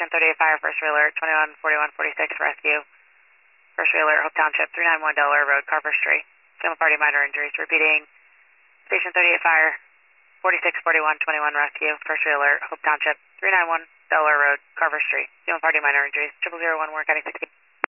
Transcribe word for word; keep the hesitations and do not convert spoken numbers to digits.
Station thirty-eight Fire, first trailer, twenty-one forty-one forty-six rescue. First trailer, Hope Township, three nine one Delaware Road, car first tree. Single party minor injuries. Repeating, Station thirty-eight Fire, forty-six forty-one twenty-one rescue. First trailer, Hope Township, three nine one Delaware Road, car first tree. Single party minor injuries. Triple zero one, Warren County sixty.